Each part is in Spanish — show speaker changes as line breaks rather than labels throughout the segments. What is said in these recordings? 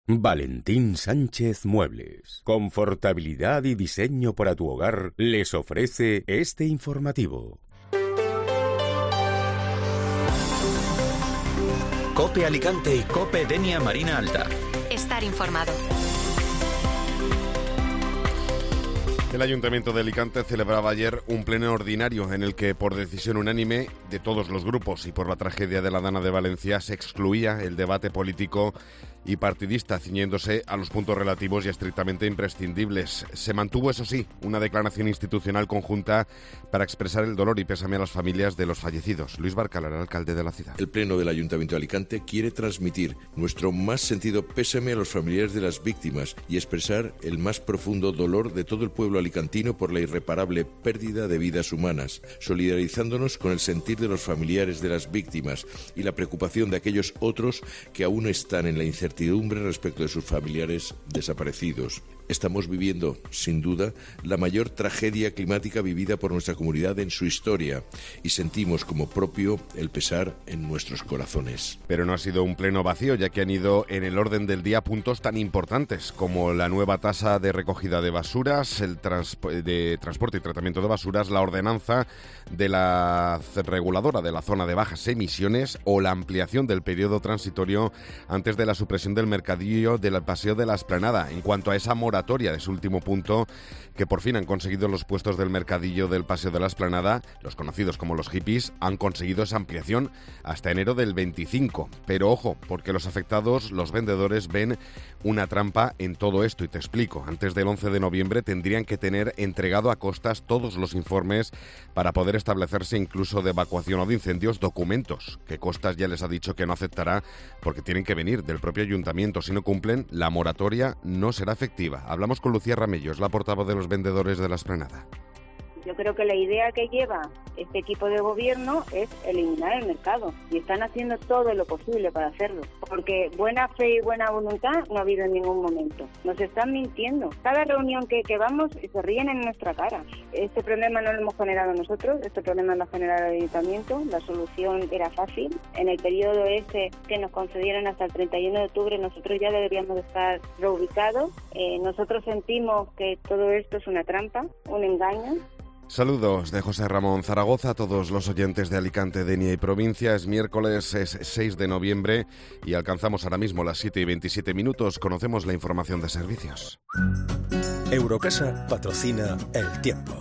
Valentín Sánchez Muebles, confortabilidad y diseño para tu hogar, les ofrece este informativo.
COPE Alicante y COPE Denia Marina Alta.
Estar informado.
El Ayuntamiento de Alicante celebraba ayer un pleno ordinario en el que, por decisión unánime de todos los grupos y por la tragedia de la Dana de Valencia, se excluía el debate político y partidista, ciñéndose a los puntos relativos y estrictamente imprescindibles. Se mantuvo, eso sí, una declaración institucional conjunta para expresar el dolor y pésame a las familias de los fallecidos. Luis Barcalar, alcalde de la ciudad.
El Pleno del Ayuntamiento de Alicante quiere transmitir nuestro más sentido pésame a los familiares de las víctimas y expresar el más profundo dolor de todo el pueblo alicantino por la irreparable pérdida de vidas humanas, solidarizándonos con el sentir de los familiares de las víctimas y la preocupación de aquellos otros que aún están en la incertidumbre respecto de sus familiares desaparecidos. Estamos viviendo, sin duda, la mayor tragedia climática vivida por nuestra comunidad en su historia y sentimos como propio el pesar en nuestros corazones.
Pero no ha sido un pleno vacío, ya que han ido en el orden del día puntos tan importantes como la nueva tasa de recogida de basuras, el de transporte y tratamiento de basuras, la ordenanza de la reguladora de la zona de bajas emisiones o la ampliación del periodo transitorio antes de la supresión del mercadillo del Paseo de la Esplanada. En cuanto a esa moratoria de su último punto, que por fin han conseguido los puestos del mercadillo del Paseo de la Esplanada, los conocidos como los hippies, han conseguido esa ampliación hasta enero del 25. Pero ojo, porque los afectados, los vendedores, ven una trampa en todo esto, y te explico. Antes del 11 de noviembre tendrían que tener entregado a Costas todos los informes para poder establecerse incluso de evacuación o de incendios, documentos que Costas ya les ha dicho que no aceptará porque tienen que venir del propio ayuntamiento. Si no cumplen, la moratoria no será efectiva. Hablamos con Lucía Ramello, es la portavoz de los vendedores de la Esplanada.
Yo creo que la idea que lleva este equipo de gobierno es eliminar el mercado y están haciendo todo lo posible para hacerlo, porque buena fe y buena voluntad no ha habido en ningún momento. Nos están mintiendo. Cada reunión que vamos se ríen en nuestra cara. Este problema no lo hemos generado nosotros, este problema lo ha generado el ayuntamiento. La solución era fácil. En el periodo ese que nos concedieron hasta el 31 de octubre nosotros ya deberíamos estar reubicados. Nosotros sentimos que todo esto es una trampa, un engaño.
Saludos de José Ramón Zaragoza a todos los oyentes de Alicante, Denia y provincia. Es miércoles, es 6 de noviembre y alcanzamos ahora mismo las 7:27. Conocemos la información de servicios.
Eurocasa patrocina El Tiempo.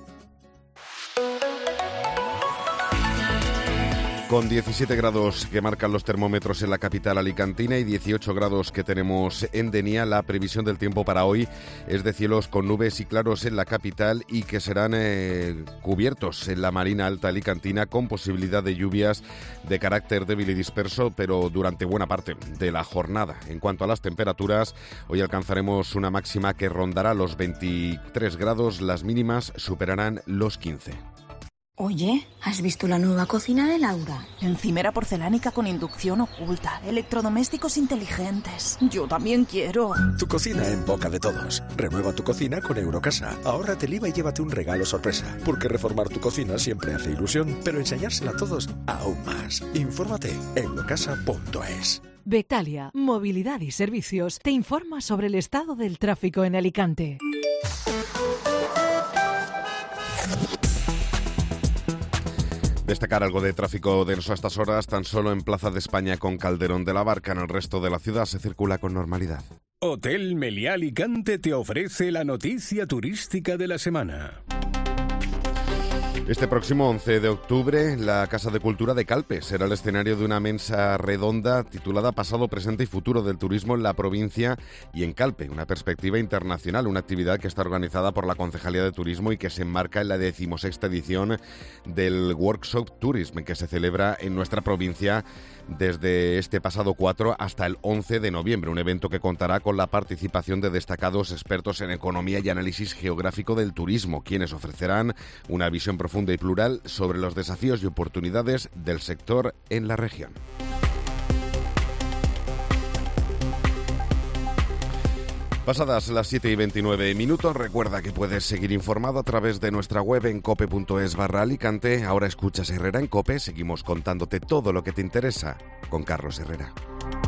Con 17 grados que marcan los termómetros en la capital alicantina y 18 grados que tenemos en Denia, la previsión del tiempo para hoy es de cielos con nubes y claros en la capital y que serán cubiertos en la Marina Alta alicantina con posibilidad de lluvias de carácter débil y disperso, pero durante buena parte de la jornada. En cuanto a las temperaturas, hoy alcanzaremos una máxima que rondará los 23 grados, las mínimas superarán los 15.
Oye, ¿has visto la nueva cocina de Laura?
Encimera porcelánica con inducción oculta, electrodomésticos inteligentes. Yo también quiero.
Tu cocina en boca de todos. Renueva tu cocina con Eurocasa. Ahórrate el IVA y llévate un regalo sorpresa. Porque reformar tu cocina siempre hace ilusión, pero enseñársela a todos aún más. Infórmate en eurocasa.es.
Bectalia, Movilidad y Servicios, te informa sobre el estado del tráfico en Alicante.
Destacar algo de tráfico denso a estas horas, tan solo en Plaza de España con Calderón de la Barca. En el resto de la ciudad se circula con normalidad.
Hotel Meliá Alicante te ofrece la noticia turística de la semana.
Este próximo 11 de octubre, la Casa de Cultura de Calpe será el escenario de una mesa redonda titulada Pasado, Presente y Futuro del Turismo en la provincia y en Calpe, una perspectiva internacional, una actividad que está organizada por la Concejalía de Turismo y que se enmarca en la 16ª edición del Workshop Tourism, que se celebra en nuestra provincia desde este pasado 4 hasta el 11 de noviembre, un evento que contará con la participación de destacados expertos en economía y análisis geográfico del turismo, quienes ofrecerán una visión profunda y plural sobre los desafíos y oportunidades del sector en la región. Pasadas las 7:29, recuerda que puedes seguir informado a través de nuestra web en cope.es/Alicante. Ahora escuchas Herrera en COPE, seguimos contándote todo lo que te interesa con Carlos Herrera.